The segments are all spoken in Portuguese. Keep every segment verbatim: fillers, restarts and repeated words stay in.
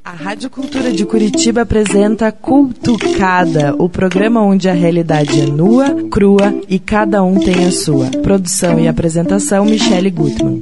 A Rádio Cultura de Curitiba apresenta Cultucada, o programa onde a realidade é nua, crua e cada um tem a sua. Produção e apresentação, Michele Gutmann.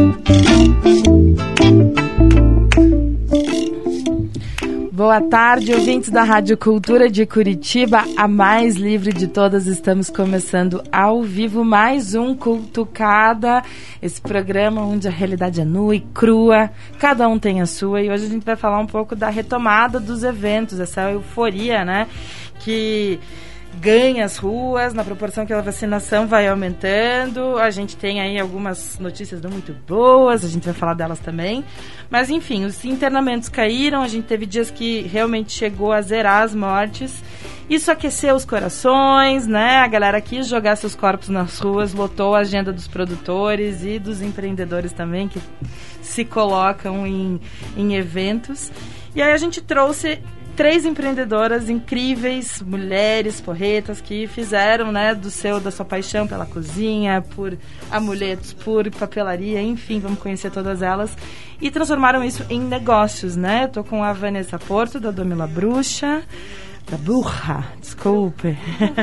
Boa tarde, ouvintes da Rádio Cultura de Curitiba, a mais livre de todas. Estamos começando ao vivo mais um Cultucada, esse programa onde a realidade é nua e crua, cada um tem a sua. E hoje a gente vai falar um pouco da retomada dos eventos, essa euforia, né, que ganha as ruas na proporção que a vacinação vai aumentando. A gente tem aí algumas notícias não muito boas, a gente vai falar delas também. Mas, enfim, os internamentos caíram, a gente teve dias que realmente chegou a zerar as mortes. Isso aqueceu os corações, né? A galera quis jogar seus corpos nas ruas, lotou a agenda dos produtores e dos empreendedores também, que se colocam em, em eventos. E aí a gente trouxe três empreendedoras incríveis, mulheres, porretas, que fizeram, né, do seu, da sua paixão pela cozinha, por amuletos, por papelaria, enfim, vamos conhecer todas elas, e transformaram isso em negócios, né? Eu tô com a Vanessa Porto, da Domila Bruxa, da Burra, desculpe.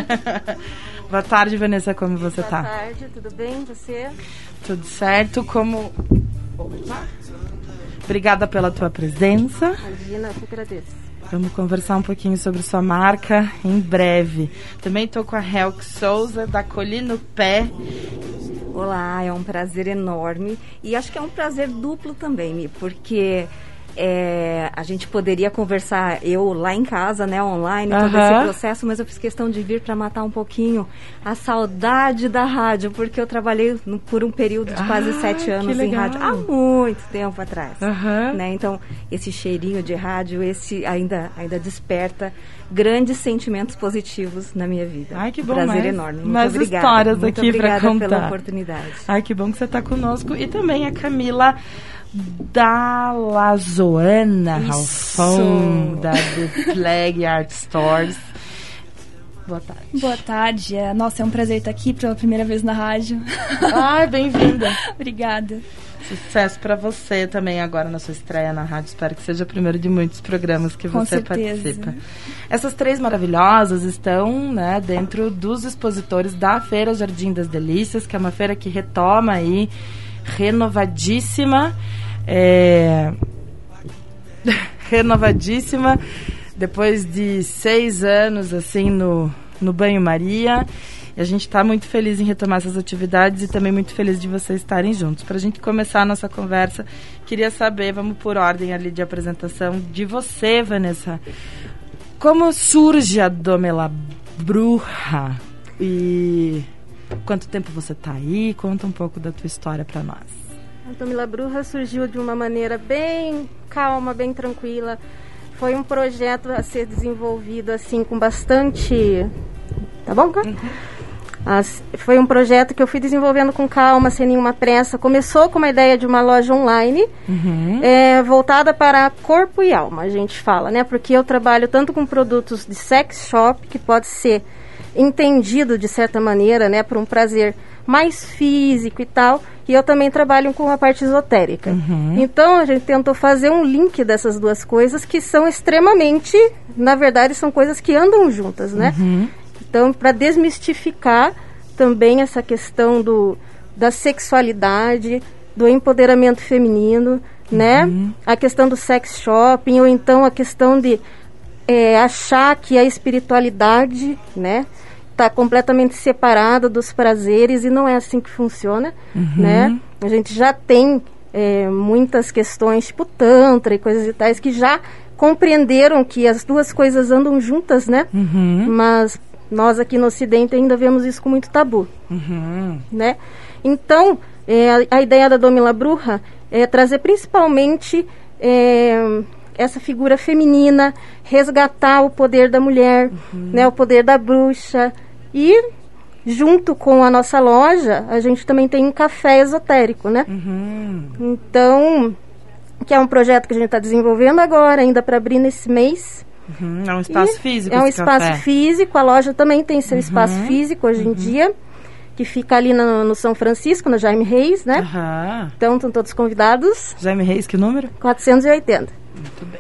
Boa tarde, Vanessa, como você Boa tá? Boa tarde, tudo bem, você? Tudo certo, como... Opa. Obrigada pela tua presença. Imagina, eu que agradeço. Vamos conversar um pouquinho sobre sua marca em breve. Também estou com a Helk Souza, da Colhi no Pé. Olá, é um prazer enorme. E acho que é um prazer duplo também, Mi, porque é, a gente poderia conversar, eu lá em casa, né, online, todo uhum. esse processo, mas eu fiz questão de vir para matar um pouquinho a saudade da rádio, porque eu trabalhei no, por um período de ah, quase sete anos em rádio, há muito tempo atrás. Uhum. Né? Então, esse cheirinho de rádio, esse ainda, ainda desperta grandes sentimentos positivos na minha vida. Ai, que bom, prazer mais, enorme. Muito mais obrigada. histórias Muito aqui para contar. Obrigada pela oportunidade. Ai, que bom que você está conosco. E também a Camila da Lazoana Ralfon, da The Plague Art Stores. Boa tarde. Boa tarde. É, nossa, é um prazer estar aqui pela primeira vez na rádio. Ai, bem-vinda. Obrigada. Sucesso para você também agora na sua estreia na rádio. Espero que seja o primeiro de muitos programas que Com você certeza. participa. Essas três maravilhosas estão, né, dentro dos expositores da Feira Jardim das Delícias, que é uma feira que retoma aí, renovadíssima, é... renovadíssima, depois de seis anos assim no, no Banho-Maria. E a gente está muito feliz em retomar essas atividades e também muito feliz de vocês estarem juntos. Para a gente começar a nossa conversa, queria saber, vamos por ordem ali de apresentação, de você, Vanessa. Como surge a Domila Bruxa? E quanto tempo você está aí? Conta um pouco da tua história para nós. A Domila Bruxa surgiu de uma maneira bem calma, bem tranquila. Foi um projeto a ser desenvolvido assim com bastante... Tá bom, cara? Uhum. As, foi um projeto que eu fui desenvolvendo com calma, sem nenhuma pressa. Começou com uma ideia de uma loja online, uhum. é, voltada para corpo e alma, a gente fala, né? Porque eu trabalho tanto com produtos de sex shop, que pode ser entendido de certa maneira, né, para um prazer mais físico e tal, e eu também trabalho com a parte esotérica. Uhum. Então a gente tentou fazer um link dessas duas coisas que são extremamente, na verdade, são coisas que andam juntas, né? Uhum. Então, para desmistificar também essa questão do, da sexualidade, do empoderamento feminino, uhum. né? A questão do sex shopping, ou então a questão de é, achar que a espiritualidade, né, está completamente separada dos prazeres, e não é assim que funciona, uhum. né? A gente já tem é, muitas questões, tipo tantra e coisas e tais, que já compreenderam que as duas coisas andam juntas, né? Uhum. Mas nós aqui no Ocidente ainda vemos isso com muito tabu, uhum. né? Então, é, a, a ideia da Domila Bruxa é trazer principalmente é, essa figura feminina, resgatar o poder da mulher, uhum. né, o poder da bruxa. E, junto com a nossa loja, a gente também tem um café esotérico, né? Uhum. Então, que é um projeto que a gente está desenvolvendo agora, ainda para abrir nesse mês. Uhum, é um espaço e físico. É um esse espaço café. físico, a loja também tem seu uhum, espaço físico hoje uhum. em dia, que fica ali no, no São Francisco, no Jaime Reis, né? Uhum. Então, estão todos convidados. Jaime Reis, que número? quatrocentos e oitenta. Muito bem.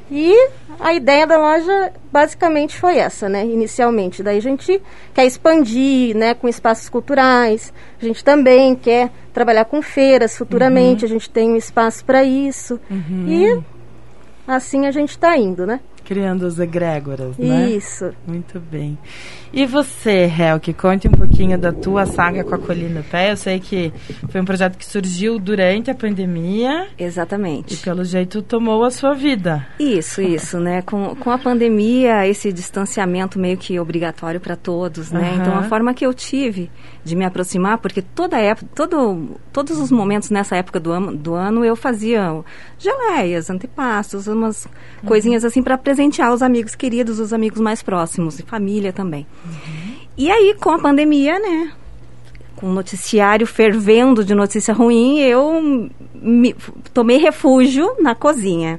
E a ideia da loja basicamente foi essa, né, inicialmente. Daí a gente quer expandir, né, com espaços culturais, a gente também quer trabalhar com feiras futuramente, uhum. a gente tem um espaço para isso. Uhum. E assim a gente está indo, né? Criando as egrégoras, né? Isso. Muito bem. E você, Helke, conte um pouquinho da tua saga com a Colher no Pé. Eu sei que foi um projeto que surgiu durante a pandemia. Exatamente. E pelo jeito tomou a sua vida. Isso, isso, né? Com, com a pandemia, esse distanciamento meio que obrigatório para todos, né? Uhum. Então, a forma que eu tive de me aproximar, porque toda época, todo, todos os momentos nessa época do ano, do ano eu fazia geleias, antepastos, umas uhum. coisinhas assim para presentear os amigos queridos, os amigos mais próximos, e família também. Uhum. E aí, com a pandemia, né, com o noticiário fervendo de notícia ruim, eu me, tomei refúgio na cozinha.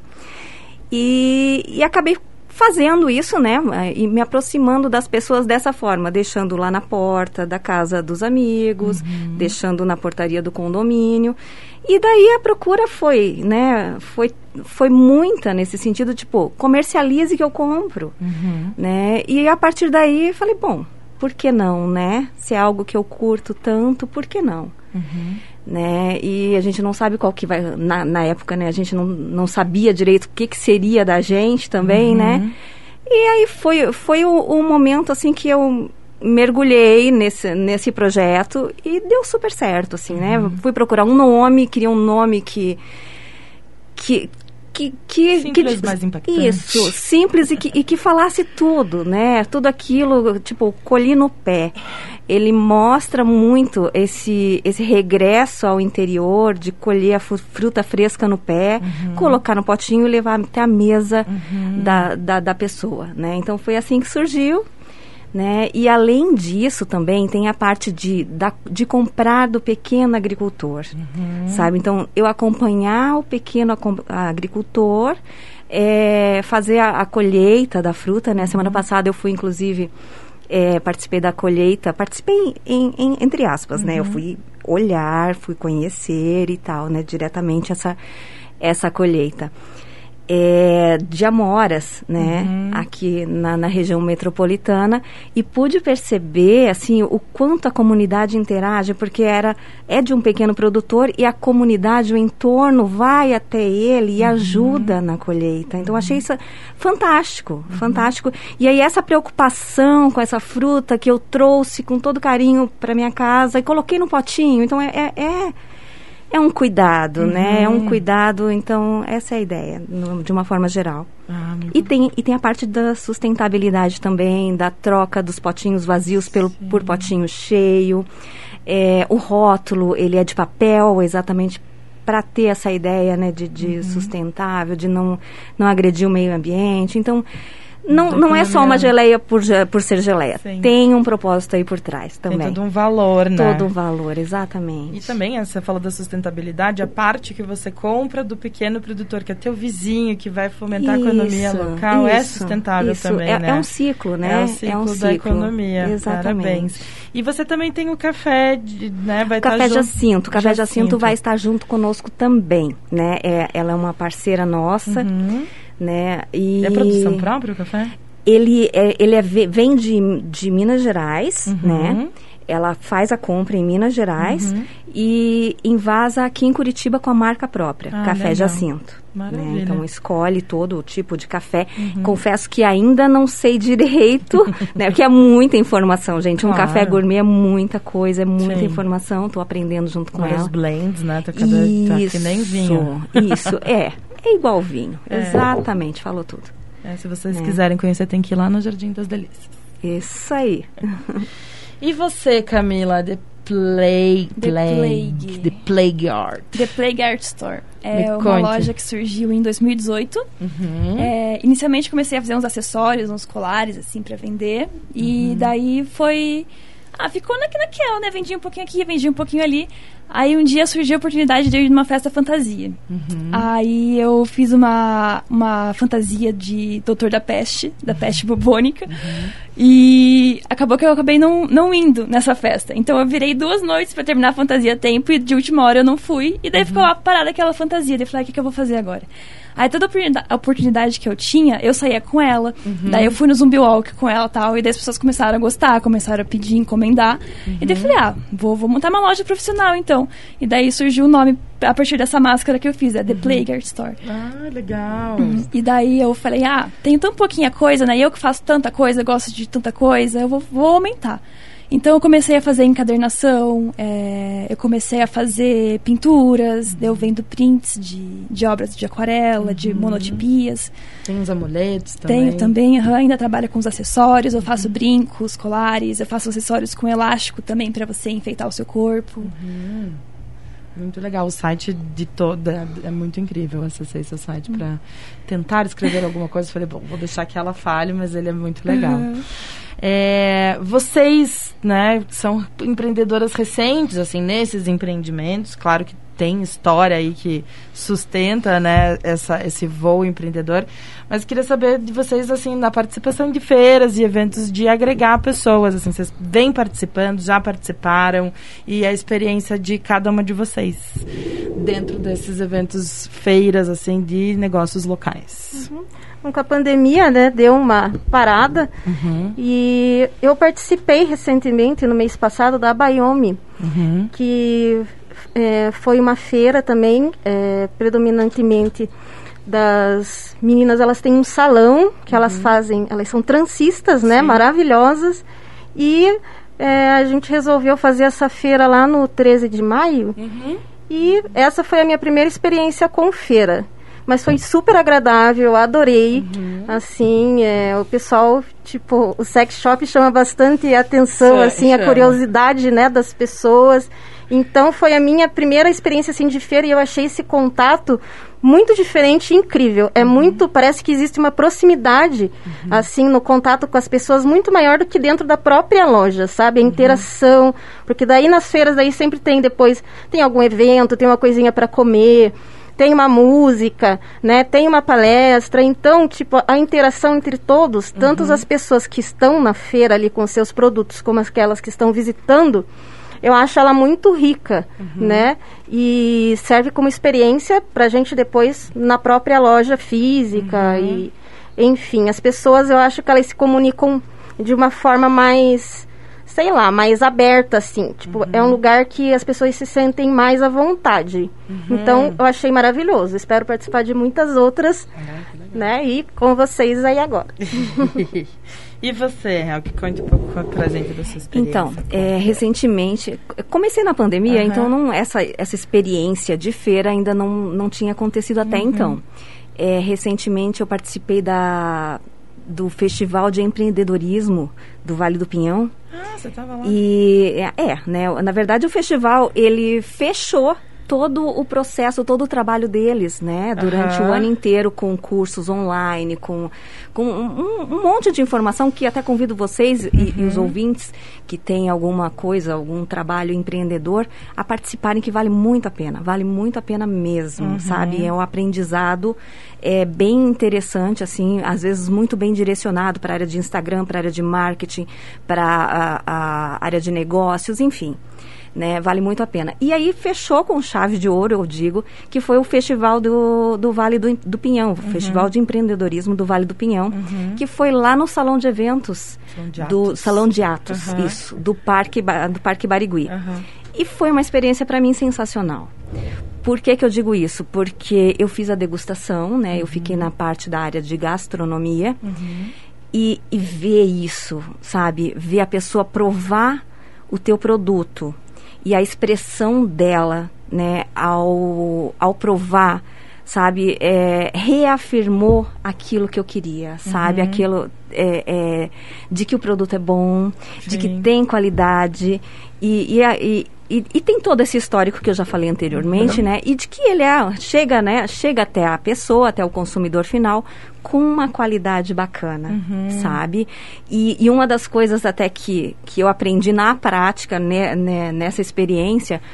E, e acabei fazendo isso, né, e me aproximando das pessoas dessa forma, deixando lá na porta da casa dos amigos, uhum. deixando na portaria do condomínio. E daí a procura foi, né, foi, foi muita nesse sentido, tipo, comercialize que eu compro, uhum. né, e a partir daí falei, bom, por que não, né, se é algo que eu curto tanto, por que não, uhum. né, e a gente não sabe qual que vai, na, na época, né, a gente não, não sabia direito o que que seria da gente também, uhum. né, e aí foi, foi o, o momento, assim, que eu mergulhei nesse, nesse projeto e deu super certo, assim, né? Uhum. Fui procurar um nome, queria um nome que... que que, que, simples, que, mais impactante. Isso, simples e que, e que falasse tudo, né? Tudo aquilo, tipo, colhi no pé. Ele mostra muito esse, esse regresso ao interior, de colher a fruta fresca no pé, uhum. colocar no potinho e levar até a mesa uhum. da, da, da pessoa, né? Então, foi assim que surgiu. Né? E além disso também tem a parte de, da, de comprar do pequeno agricultor, uhum. sabe? Então, eu acompanhar o pequeno a, agricultor, é, fazer a, a colheita da fruta, né? Uhum. Semana passada eu fui, inclusive, é, participei da colheita, participei em, em, entre aspas, uhum. né? Eu fui olhar, fui conhecer e tal, né? Diretamente essa, essa colheita. É, de amoras, né, uhum. aqui na, na região metropolitana, e pude perceber, assim, o quanto a comunidade interage, porque era, é de um pequeno produtor e a comunidade, o entorno vai até ele e uhum. ajuda na colheita. Então, uhum. achei isso fantástico, uhum. fantástico. E aí, essa preocupação com essa fruta que eu trouxe com todo carinho para minha casa e coloquei no potinho, então, é... é, é É um cuidado, uhum. né? É um cuidado, então, essa é a ideia, no, de uma forma geral. Ah, e, tem, e tem a parte da sustentabilidade também, da troca dos potinhos vazios pelo, por potinho cheio. É, o rótulo, ele é de papel, exatamente para ter essa ideia, né, de, de uhum. sustentável, de não, não agredir o meio ambiente. Então... Não, não é só uma geleia por, por ser geleia. Sim. Tem um propósito aí por trás também. Tem todo um valor, né? Todo um valor, exatamente. E também, você falou da sustentabilidade, a parte que você compra do pequeno produtor, que é teu vizinho, que vai fomentar isso, a economia local, isso, é sustentável isso. também, é, né? É um ciclo, né? É um ciclo, é um da ciclo. economia. Exatamente. Parabéns. E você também tem o café, de, né? Vai o café estar Jacinto. O café Jacinto. Jacinto vai estar junto conosco também, né? É, ela é uma parceira nossa, uhum. né? E... É produção própria o café? Ele, é, ele é, vem de, de Minas Gerais, uhum. né? Ela faz a compra em Minas Gerais uhum. e invasa aqui em Curitiba com a marca própria, ah, Café legal. Jacinto. Maravilha. Né? Então, escolhe todo o tipo de café. Uhum. Confesso que ainda não sei direito, né? Porque é muita informação, gente. Um claro. Café gourmet é muita coisa, é muita Sim. informação. Estou aprendendo junto com Vários ela. blends, né? Tá cada, isso, tá que nem vinho. Isso, é. É igual vinho. É. Exatamente, falou tudo. É, se vocês é. quiserem conhecer, tem que ir lá no Jardim das Delícias. Isso aí. E você, Camila, The Plague... The Plague. The Plague Art. The Plague Art Store. É Me uma conte. loja que surgiu em dois mil e dezoito. Uhum. É, inicialmente comecei a fazer uns acessórios, uns colares, assim, pra vender. E uhum. daí foi... Ah, ficou na, naquela, né? Vendia um pouquinho aqui, vendia um pouquinho ali. Aí um dia surgiu a oportunidade de eu ir numa festa fantasia. Uhum. Aí eu fiz uma, uma fantasia de Doutor da Peste, da uhum. peste bubônica. Uhum. E acabou que eu acabei não, não indo nessa festa. Então eu virei duas noites pra terminar a fantasia a tempo e de última hora eu não fui. E daí uhum. ficou lá parada aquela fantasia. Daí eu falei, o que, que eu vou fazer agora? Aí toda a oportunidade que eu tinha, eu saía com ela. Uhum. Daí eu fui no Zumbi Walk com ela e tal. E daí as pessoas começaram a gostar, começaram a pedir, encomendar. Uhum. E daí eu falei, ah, vou, vou montar uma loja profissional então. E daí surgiu o nome a partir dessa máscara que eu fiz, é The uhum. Plague Art Store. Ah, legal. Uhum. E daí eu falei, ah, tenho tão pouquinha coisa, né? Eu que faço tanta coisa, gosto de tanta coisa, eu vou, vou aumentar. Então eu comecei a fazer encadernação, é, eu comecei a fazer pinturas, uhum. eu vendo prints de, de obras de aquarela, uhum. de monotipias. Tem uns amuletos também? Tenho também, uhum, ainda trabalho com os acessórios, eu faço uhum. brincos, colares, eu faço acessórios com elástico também para você enfeitar o seu corpo. Uhum. Muito legal, o site de toda, é muito incrível, eu acessei seu site uhum. para tentar escrever alguma coisa, falei, bom, vou deixar que ela fale, mas ele é muito legal. Uhum. É, vocês, né, são empreendedoras recentes, assim, nesses empreendimentos, claro que tem história aí que sustenta, né, essa, esse voo empreendedor, mas queria saber de vocês, assim, na participação de feiras e eventos, de agregar pessoas, assim, vocês vêm participando, já participaram, e a experiência de cada uma de vocês dentro desses eventos, feiras, assim, de negócios locais. Uhum. Com a pandemia, né, deu uma parada uhum. e eu participei recentemente, no mês passado, da Baiome, uhum. que é, foi uma feira também, é, predominantemente das meninas, elas têm um salão que uhum. elas fazem, elas são transistas, né, maravilhosas, e é, a gente resolveu fazer essa feira lá no treze de maio, uhum. e essa foi a minha primeira experiência com feira. Mas foi super agradável, eu adorei. Uhum. Assim, é, o pessoal, tipo, o sex shop chama bastante atenção, Sim, assim, chama. a curiosidade, né, das pessoas. Então, foi a minha primeira experiência, assim, de feira e eu achei esse contato muito diferente e incrível. É uhum. muito, parece que existe uma proximidade, uhum. assim, no contato com as pessoas muito maior do que dentro da própria loja, sabe? A uhum. interação, porque daí nas feiras, daí sempre tem depois, tem algum evento, tem uma coisinha para comer, tem uma música, né, tem uma palestra, então, tipo, a interação entre todos, uhum. tanto as pessoas que estão na feira ali com seus produtos, como aquelas que estão visitando, eu acho ela muito rica, uhum. né, e serve como experiência pra gente depois na própria loja física uhum. e, enfim, as pessoas, eu acho que elas se comunicam de uma forma mais, sei lá, mais aberta, assim. Tipo, uhum. é um lugar que as pessoas se sentem mais à vontade. Uhum. Então, eu achei maravilhoso. Espero participar de muitas outras, ah, né? E com vocês aí agora. E você, Hel, que conte um pouco pra gente da sua experiência. Então, é, recentemente, comecei na pandemia, uhum. então não, essa, essa experiência de feira ainda não, não tinha acontecido até uhum. então. É, recentemente eu participei da... do Festival de Empreendedorismo do Vale do Pinhão. Ah, você estava lá. E, é, é, né, na verdade o festival, ele fechou todo o processo, todo o trabalho deles, né, durante uhum. o ano inteiro, com cursos online, com, com um, um monte de informação que até convido vocês uhum. e, e os ouvintes que têm alguma coisa, algum trabalho empreendedor, a participarem, que vale muito a pena, vale muito a pena mesmo, uhum. sabe? É um aprendizado é, bem interessante, assim, às vezes muito bem direcionado para a área de Instagram, para a área de marketing, para a, a área de negócios, enfim. Né, vale muito a pena. E aí fechou com chave de ouro, eu digo, que foi o Festival do, do Vale do, do Pinhão, o uhum. Festival de Empreendedorismo do Vale do Pinhão, uhum. que foi lá no Salão de Eventos, Salão de do Atos. Salão de Atos, uhum. isso, do Parque, do Parque Barigui. Uhum. E foi uma experiência para mim sensacional. Por que que eu digo isso? Porque eu fiz a degustação, né, uhum. eu fiquei na parte da área de gastronomia, uhum. e, e ver isso, sabe, ver a pessoa provar o teu produto, e a expressão dela, né, ao, ao provar, sabe, é, reafirmou aquilo que eu queria, sabe, uhum. aquilo é, é, de que o produto é bom, Sim. de que tem qualidade, e, e, e, e, e tem todo esse histórico que eu já falei anteriormente, uhum. né, e de que ele é, chega, né, chega até a pessoa, até o consumidor final, com uma qualidade bacana, uhum. sabe? E, e uma das coisas até que, que eu aprendi na prática, né, né, nessa experiência,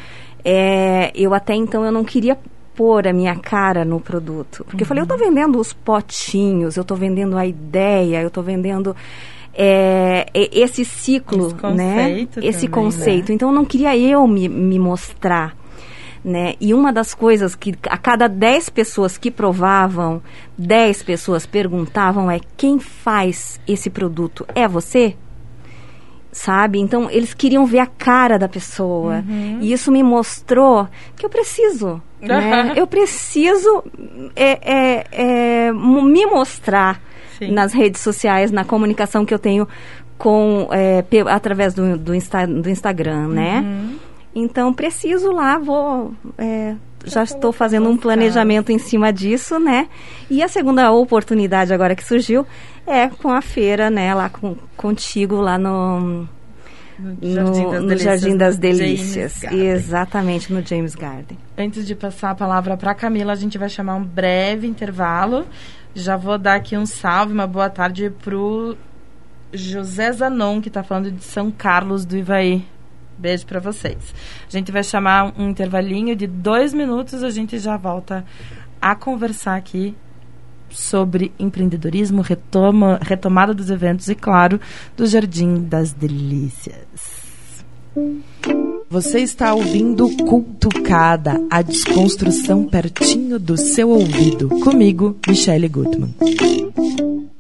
É, eu até então eu não queria pôr a minha cara no produto. Porque uhum. eu falei, eu tô vendendo os potinhos, eu tô vendendo a ideia, eu tô vendendo é, esse ciclo, esse conceito, né? Esse também, conceito. Né? Então eu não queria eu me, me mostrar. Né? E uma das coisas que a cada dez pessoas que provavam, dez pessoas perguntavam é: quem faz esse produto? É você? Sabe? Então, eles queriam ver a cara da pessoa. Uhum. E isso me mostrou que eu preciso. Né? Eu preciso é, é, é, me mostrar Sim. nas redes sociais, na comunicação que eu tenho com, é, pe- através do, do, Insta, do Instagram, né? Uhum. Então, preciso lá, vou... É, já estou fazendo um planejamento em cima disso, né? E a segunda oportunidade agora que surgiu é com a feira, né? Lá com, contigo, lá no... No Jardim das, no, no Jardim das Delícias. Exatamente, no James Garden. Antes de passar a palavra para a Camila, a gente vai chamar um breve intervalo. Já vou dar aqui um salve, uma boa tarde para o José Zanon, que está falando de São Carlos do Ivaí. Beijo para vocês. A gente vai chamar um intervalinho de dois minutos. A gente já volta a conversar aqui sobre empreendedorismo, retoma, retomada dos eventos e, claro, do Jardim das Delícias. Você está ouvindo Cultucada, a desconstrução pertinho do seu ouvido. Comigo, Michele Gutmann.